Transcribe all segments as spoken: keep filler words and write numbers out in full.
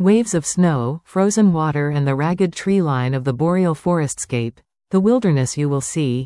Waves of snow, frozen water and the ragged tree line of the boreal forestscape, the wilderness you will see.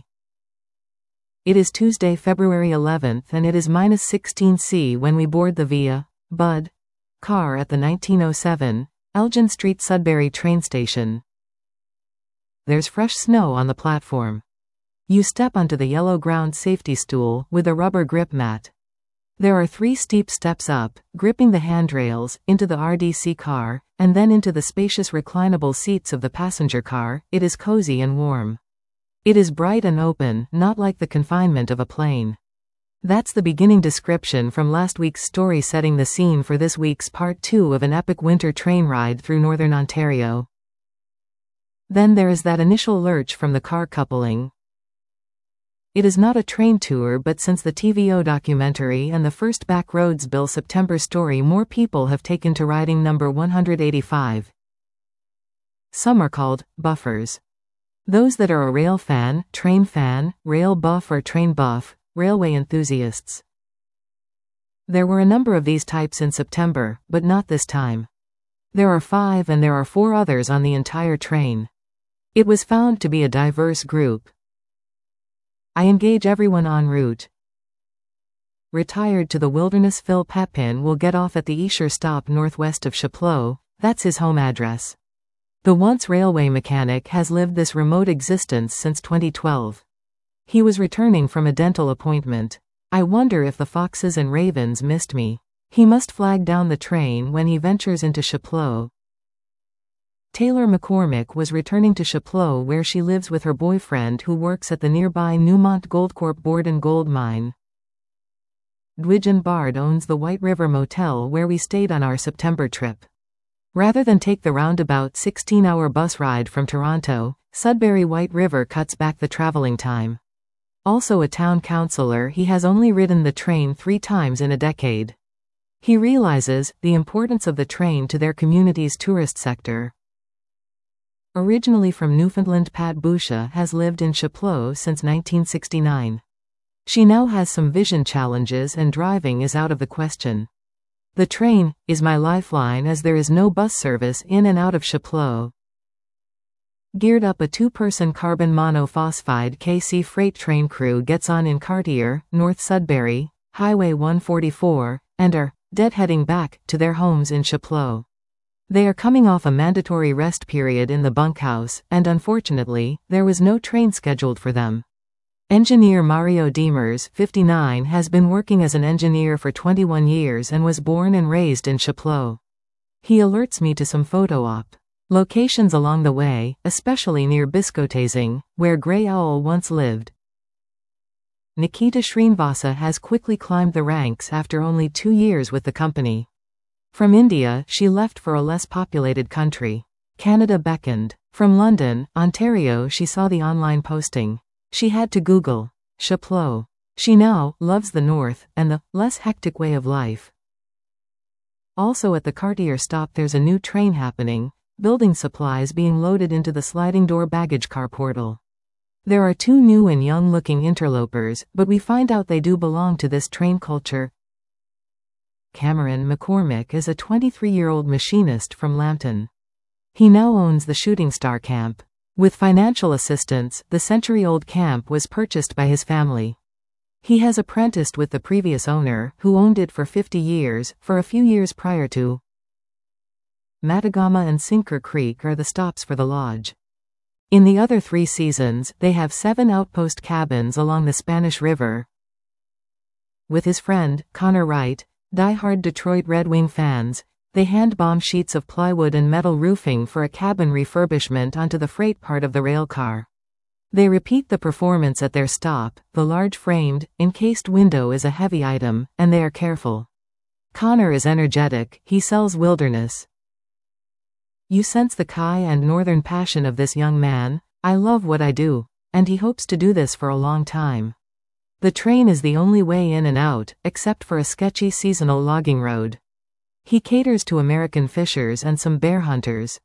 It is Tuesday, February eleventh, and it is minus sixteen C when we board the Via Bud car at the nineteen oh seven Elgin Street Sudbury train station. There's fresh snow on the platform. You step onto the yellow ground safety stool with a rubber grip mat. There are three steep steps up, gripping the handrails, into the R D C car, and then into the spacious reclinable seats of the passenger car. It is cozy and warm. It is bright and open, not like the confinement of a plane. That's the beginning description from last week's story, setting the scene for this week's part two of an epic winter train ride through northern Ontario. Then there is that initial lurch from the car coupling. It is not a train tour, but since the T V O documentary and the first Backroads Bill September story, more people have taken to riding number one hundred eighty-five. Some are called buffers. Those that are a rail fan, train fan, rail buff or train buff, railway enthusiasts. There were a number of these types in September, but not this time. There are five, and there are four others on the entire train. It was found to be a diverse group. I engage everyone en route. Retired to the wilderness, Phil Pepin will get off at the Esher stop northwest of Chapleau. That's his home address. The once railway mechanic has lived this remote existence since twenty twelve. He was returning from a dental appointment. I wonder if the foxes and ravens missed me. He must flag down the train when he ventures into Chapleau. Taylor McCormick was returning to Chapleau, where she lives with her boyfriend who works at the nearby Newmont Goldcorp Borden gold mine. Dwidgen Bard owns the White River Motel where we stayed on our September trip. Rather than take the roundabout sixteen-hour bus ride from Toronto, Sudbury White River cuts back the traveling time. Also a town councillor, he has only ridden the train three times in a decade. He realizes the importance of the train to their community's tourist sector. Originally from Newfoundland, Pat Boucher has lived in Chapleau since nineteen sixty-nine. She now has some vision challenges and driving is out of the question. The train is my lifeline as there is no bus service in and out of Chapleau. Geared up, a two-person carbon monophosphide K C freight train crew gets on in Cartier, North Sudbury, Highway one forty-four, and are deadheading back to their homes in Chapleau. They are coming off a mandatory rest period in the bunkhouse, and unfortunately, there was no train scheduled for them. Engineer Mario Demers, fifty-nine, has been working as an engineer for twenty-one years and was born and raised in Chapleau. He alerts me to some photo op locations along the way, especially near Biscotasing, where Grey Owl once lived. Nikita Srinivasa has quickly climbed the ranks after only two years with the company. From India, she left for a less populated country. Canada beckoned. From London, Ontario, she saw the online posting. She had to Google Chapleau. She now loves the north and the less hectic way of life. Also at the Cartier stop, there's a new train happening, building supplies being loaded into the sliding door baggage car portal. There are two new and young-looking interlopers, but we find out they do belong to this train culture. Cameron McCormick is a twenty-three-year-old machinist from Lambton. He now owns the Shooting Star Camp. With financial assistance, the century-old camp was purchased by his family. He has apprenticed with the previous owner, who owned it for fifty years, for a few years prior to. Matagama and Sinker Creek are the stops for the lodge. In the other three seasons, they have seven outpost cabins along the Spanish River. With his friend, Connor Wright, die-hard Detroit Red Wing fans, they hand-bomb sheets of plywood and metal roofing for a cabin refurbishment onto the freight part of the rail car. They repeat the performance at their stop. The large framed, encased window is a heavy item, and they are careful. Connor is energetic, he sells wilderness. You sense the Kai and northern passion of this young man. I love what I do, and he hopes to do this for a long time. The train is the only way in and out, except for a sketchy seasonal logging road. He caters to American fishers and some bear hunters.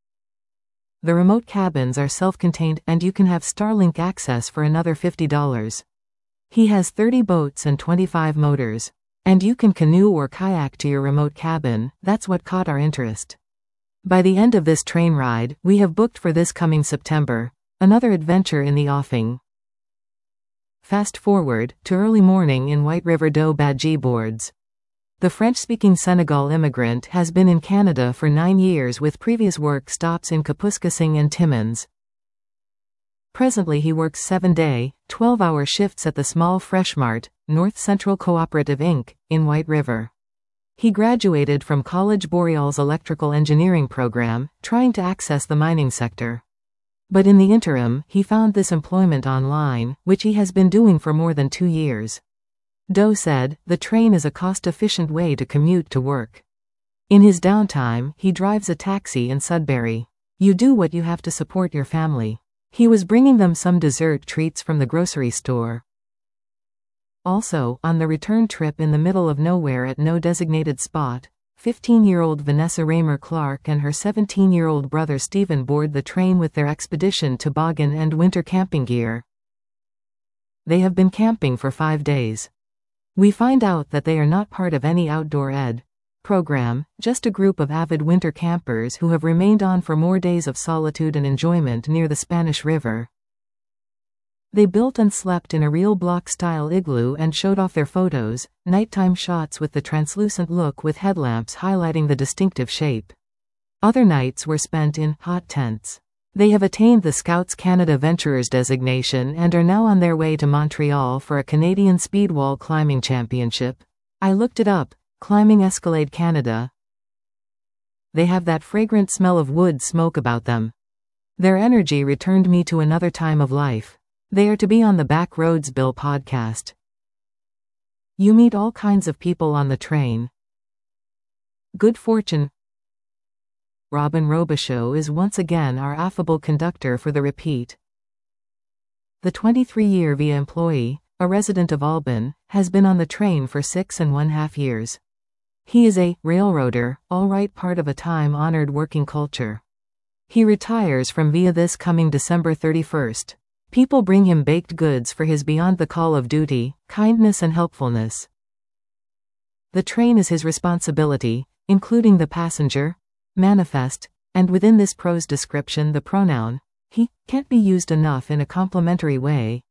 The remote cabins are self-contained, and you can have Starlink access for another fifty dollars. He has thirty boats and twenty-five motors. And you can canoe or kayak to your remote cabin. That's what caught our interest. By the end of this train ride, we have booked for this coming September. Another adventure in the offing. Fast forward to early morning in White River do Badji boards. The French-speaking Senegal immigrant has been in Canada for nine years with previous work stops in Kapuskasing and Timmins. Presently he works seven-day, twelve-hour shifts at the small Fresh Mart, North Central Cooperative Incorporated, in White River. He graduated from College Boreal's electrical engineering program, trying to access the mining sector. But in the interim, he found this employment online, which he has been doing for more than two years. Doe said, "The train is a cost-efficient way to commute to work. In his downtime, he drives a taxi in Sudbury. You do what you have to support your family." He was bringing them some dessert treats from the grocery store. Also, on the return trip in the middle of nowhere at no designated spot, fifteen-year-old Vanessa Raymer Clark and her seventeen-year-old brother Stephen board the train with their expedition toboggan and winter camping gear. They have been camping for five days. We find out that they are not part of any outdoor ed program, just a group of avid winter campers who have remained on for more days of solitude and enjoyment near the Spanish River. They built and slept in a real block-style igloo and showed off their photos, nighttime shots with the translucent look with headlamps highlighting the distinctive shape. Other nights were spent in hot tents. They have attained the Scouts Canada Venturers designation and are now on their way to Montreal for a Canadian Speedwall Climbing Championship. I looked it up, Climbing Escalade Canada. They have that fragrant smell of wood smoke about them. Their energy returned me to another time of life. They are to be on the Back Roads Bill podcast. You meet all kinds of people on the train. Good fortune. Robin Robichaud is once again our affable conductor for the repeat. The twenty-three-year Via employee, a resident of Albin, has been on the train for six and one half years. He is a railroader, all right, part of a time-honored working culture. He retires from Via this coming December thirty-first. People bring him baked goods for his beyond the call of duty, kindness and helpfulness. The train is his responsibility, including the passenger manifest, and within this prose description the pronoun he can't be used enough in a complimentary way.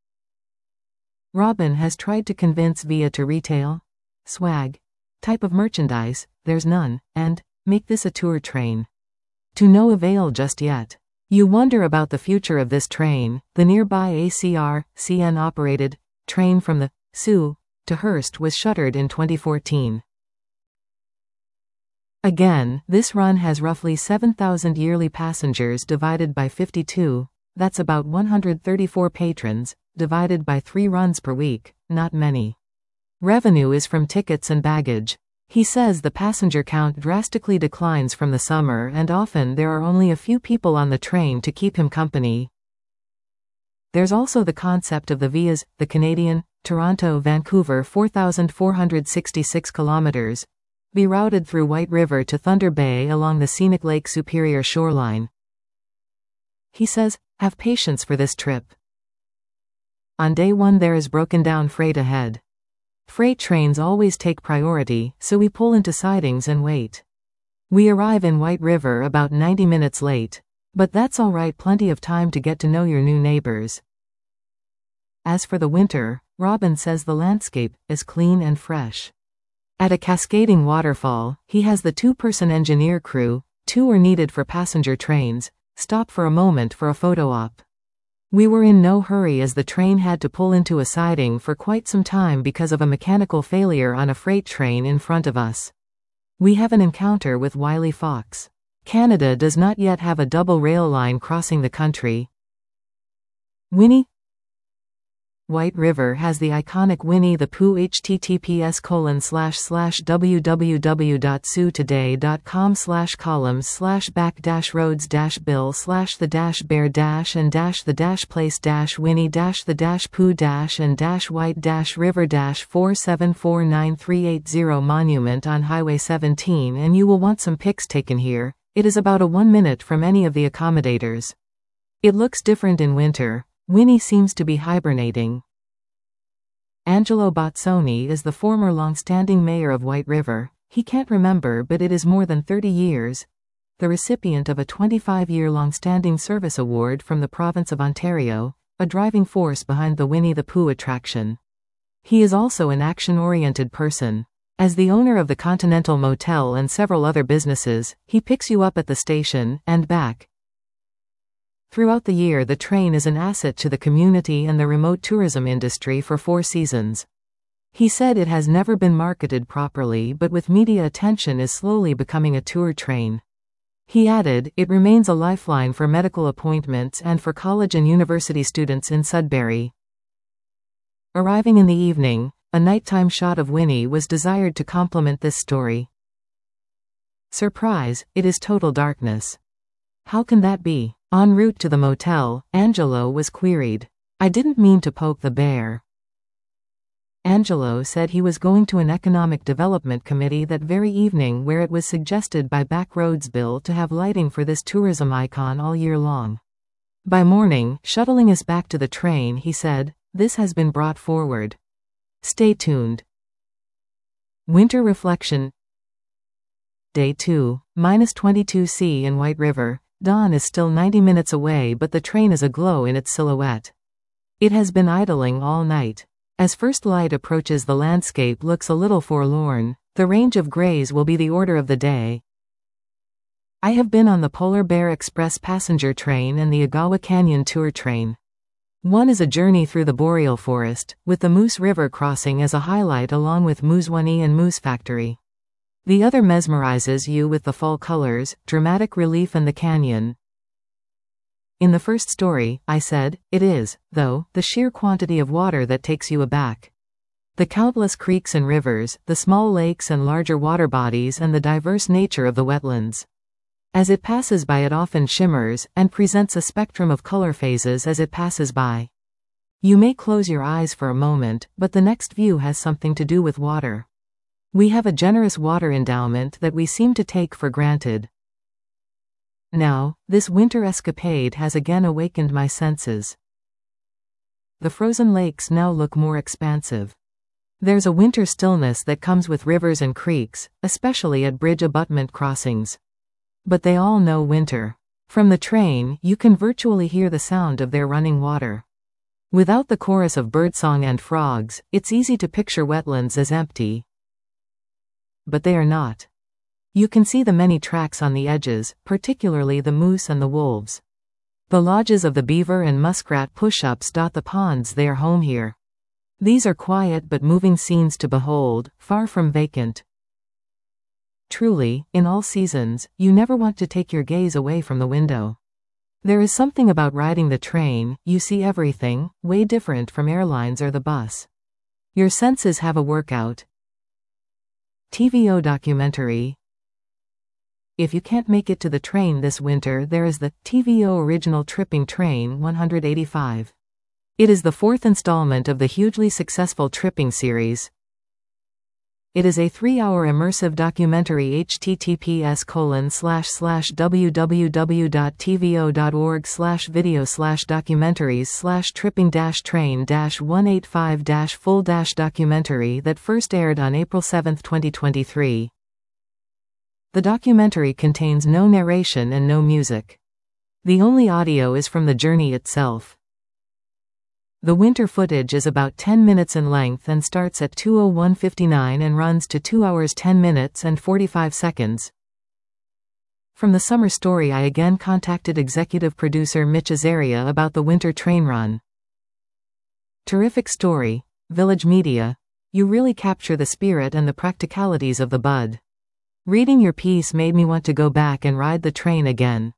Robin has tried to convince Via to retail, swag, type of merchandise, there's none, and make this a tour train. To no avail just yet. You wonder about the future of this train. The nearby A C R C N operated train from the Sioux to Hearst was shuttered in twenty fourteen. Again, this run has roughly seven thousand yearly passengers divided by fifty-two, that's about one hundred thirty-four patrons, divided by three runs per week, not many. Revenue is from tickets and baggage. He says the passenger count drastically declines from the summer and often there are only a few people on the train to keep him company. There's also the concept of the Vias, the Canadian, Toronto-Vancouver four thousand four hundred sixty-six kilometers, be routed through White River to Thunder Bay along the scenic Lake Superior shoreline. He says, have patience for this trip. On day one there is broken down freight ahead. Freight trains always take priority, so we pull into sidings and wait. We arrive in White River about ninety minutes late. But that's alright, plenty of time to get to know your new neighbors. As for the winter, Robin says the landscape is clean and fresh. At a cascading waterfall, he has the two-person engineer crew, two are needed for passenger trains, stop for a moment for a photo op. We were in no hurry as the train had to pull into a siding for quite some time because of a mechanical failure on a freight train in front of us. We have an encounter with Wiley Fox. Canada does not yet have a double rail line crossing the country. Winnie White River has the iconic Winnie the Pooh. https colon slash slash www dot sioux today dot com slash columns slash back dash roads dash bill slash the dash bear dash and dash the dash place dash Winnie dash the dash Pooh dash and dash White dash River dash four seven four nine three eight zero monument on Highway seventeen, and you will want some pics taken here. It is about a one minute from any of the accommodators. It looks different in winter. Winnie seems to be hibernating. Angelo Bozzoni is the former long-standing mayor of White River. He can't remember, but it is more than thirty years. the recipient of a twenty-five-year long-standing service award from the province of Ontario, a driving force behind the Winnie the Pooh attraction. He is also an action-oriented person. As the owner of the Continental Motel and several other businesses, he picks you up at the station and back. Throughout the year, the train is an asset to the community and the remote tourism industry for four seasons. He said it has never been marketed properly, but with media attention is slowly becoming a tour train. He added, it remains a lifeline for medical appointments and for college and university students in Sudbury. Arriving in the evening, a nighttime shot of Winnie was desired to complement this story. Surprise, it is total darkness. How can that be? En route to the motel, Angelo was queried. I didn't mean to poke the bear. Angelo said he was going to an economic development committee that very evening where it was suggested by Backroads Bill to have lighting for this tourism icon all year long. By morning, shuttling us back to the train, he said, this has been brought forward. Stay tuned. Winter reflection. Day two, minus twenty-two C in White River. Dawn is still ninety minutes away, but the train is aglow in its silhouette. It has been idling all night. As first light approaches, the landscape looks a little forlorn. The range of grays will be the order of the day. I have been on the Polar Bear Express passenger train and the Agawa Canyon tour train. One is a journey through the boreal forest, with the Moose River crossing as a highlight along with Moosewani and Moose Factory. The other mesmerizes you with the fall colors, dramatic relief and the canyon. In the first story, I said, it is, though, the sheer quantity of water that takes you aback. The countless creeks and rivers, the small lakes and larger water bodies and the diverse nature of the wetlands. As it passes by, it often shimmers, and presents a spectrum of color phases as it passes by. You may close your eyes for a moment, but the next view has something to do with water. We have a generous water endowment that we seem to take for granted. Now, this winter escapade has again awakened my senses. The frozen lakes now look more expansive. There's a winter stillness that comes with rivers and creeks, especially at bridge abutment crossings. But they all know winter. From the train, you can virtually hear the sound of their running water. Without the chorus of birdsong and frogs, it's easy to picture wetlands as empty. But they are not. You can see the many tracks on the edges, particularly the moose and the wolves. The lodges of the beaver and muskrat push-ups dot the ponds. They are home here. These are quiet but moving scenes to behold, far from vacant. Truly, in all seasons, you never want to take your gaze away from the window. There is something about riding the train, you see everything, way different from airlines or the bus. Your senses have a workout. T V O documentary. If you can't make it to the train this winter, there is the T V O Original Tripping Train one eighty-five. It is the fourth installment of the hugely successful Tripping series. It is a three-hour immersive documentary. https colon slash slash www.tvo.org slash video slash documentaries slash tripping dash train dash one eighty-five dash full dash documentary that first aired on April seventh twenty twenty-three. The documentary contains no narration and no music. The only audio is from the journey itself. The winter footage is about ten minutes in length and starts at two oh one fifty-nine and runs to two hours ten minutes and forty-five seconds. From the summer story, I again contacted executive producer Mitch Azaria about the winter train run. Terrific story, Village Media. You really capture the spirit and the practicalities of the bud. Reading your piece made me want to go back and ride the train again.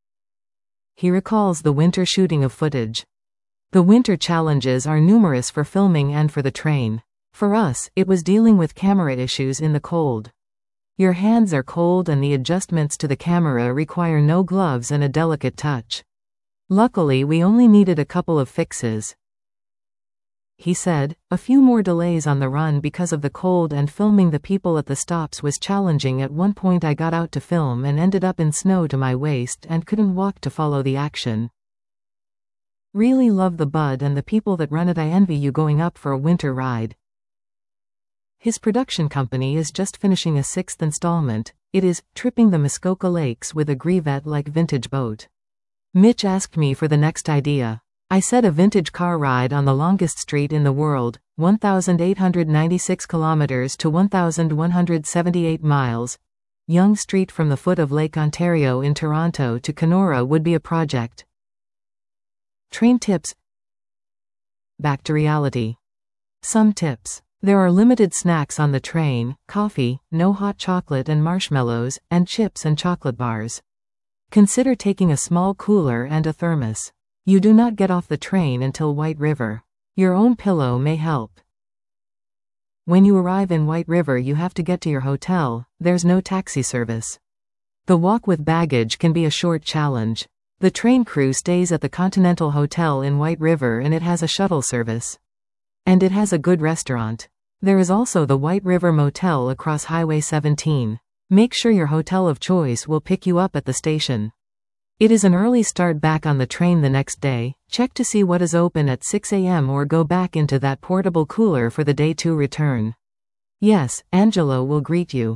He recalls the winter shooting of footage. The winter challenges are numerous for filming and for the train. For us, it was dealing with camera issues in the cold. Your hands are cold and the adjustments to the camera require no gloves and a delicate touch. Luckily, we only needed a couple of fixes. He said, a few more delays on the run because of the cold and filming the people at the stops was challenging. At one point I got out to film and ended up in snow to my waist and couldn't walk to follow the action. Really love the bud and the people that run it. I envy you going up for a winter ride. His production company is just finishing a sixth installment. It is Tripping the Muskoka Lakes with a Grivet-like vintage boat. Mitch asked me for the next idea. I said a vintage car ride on the longest street in the world, one thousand eight hundred ninety-six kilometers to one thousand one hundred seventy-eight miles. Yonge Street from the foot of Lake Ontario in Toronto to Kenora would be a project. Train tips. Back to reality. Some tips. There are limited snacks on the train: coffee, no hot chocolate and marshmallows, and chips and chocolate bars. Consider taking a small cooler and a thermos. You do not get off the train until White River. Your own pillow may help. When you arrive in White River, you have to get to your hotel. There's no taxi service. The walk with baggage can be a short challenge. The train crew stays at the Continental Hotel in White River and it has a shuttle service. And it has a good restaurant. There is also the White River Motel across Highway seventeen. Make sure your hotel of choice will pick you up at the station. It is an early start back on the train the next day. Check to see what is open at six a m or go back into that portable cooler for the day two return. Yes, Angelo will greet you.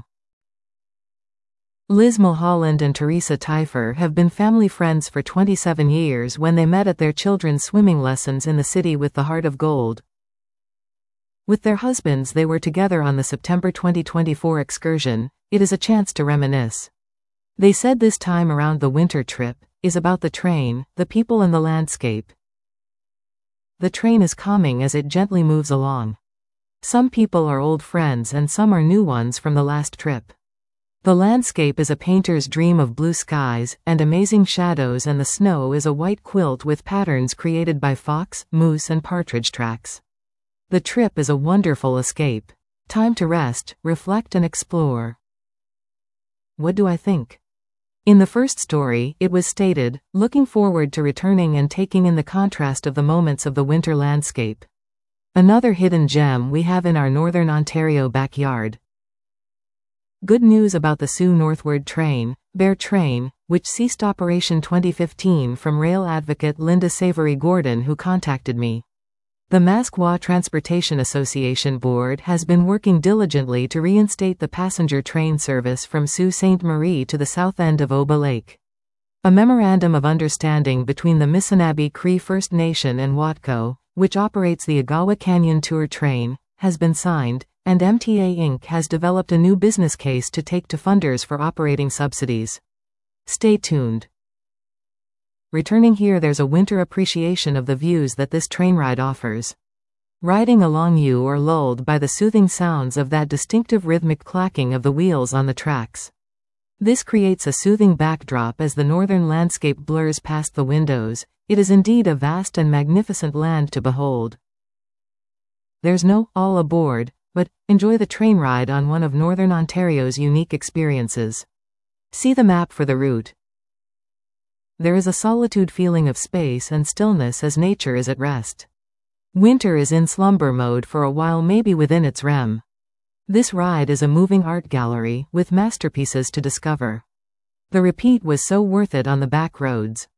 Liz Mulholland and Teresa Teifer have been family friends for twenty-seven years when they met at their children's swimming lessons in the city with the Heart of Gold. With their husbands, they were together on the September twenty twenty-four excursion. It is a chance to reminisce. They said this time around the winter trip is about the train, the people and the landscape. The train is calming as it gently moves along. Some people are old friends and some are new ones from the last trip. The landscape is a painter's dream of blue skies and amazing shadows, and the snow is a white quilt with patterns created by fox, moose and partridge tracks. The trip is a wonderful escape. Time to rest, reflect and explore. What do I think? In the first story, it was stated, looking forward to returning and taking in the contrast of the moments of the winter landscape. Another hidden gem we have in our Northern Ontario backyard. Good news about the Soo Northward train, Bear Train, which ceased operation twenty fifteen, from rail advocate Linda Savory Gordon, who contacted me. The Mascwa Transportation Association Board has been working diligently to reinstate the passenger train service from Sault Ste. Marie to the south end of Oba Lake. A memorandum of understanding between the Missinaba Cree First Nation and Watco, which operates the Agawa Canyon Tour train, has been signed, and M T A Incorporated has developed a new business case to take to funders for operating subsidies. Stay tuned. Returning here, there's a winter appreciation of the views that this train ride offers. Riding along, you are lulled by the soothing sounds of that distinctive rhythmic clacking of the wheels on the tracks. This creates a soothing backdrop as the northern landscape blurs past the windows. It is indeed a vast and magnificent land to behold. There's no all aboard, but enjoy the train ride on one of Northern Ontario's unique experiences. See the map for the route. There is a solitude feeling of space and stillness as nature is at rest. Winter is in slumber mode for a while, maybe within its R E M. This ride is a moving art gallery with masterpieces to discover. The repeat was so worth it on the back roads.